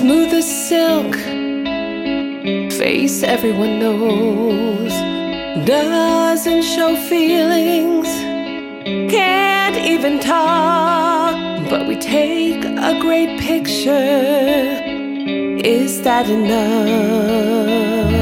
Smooth as silk, face everyone knows. Doesn't show feelings, can't even talk, but we take a great picture. Is that enough?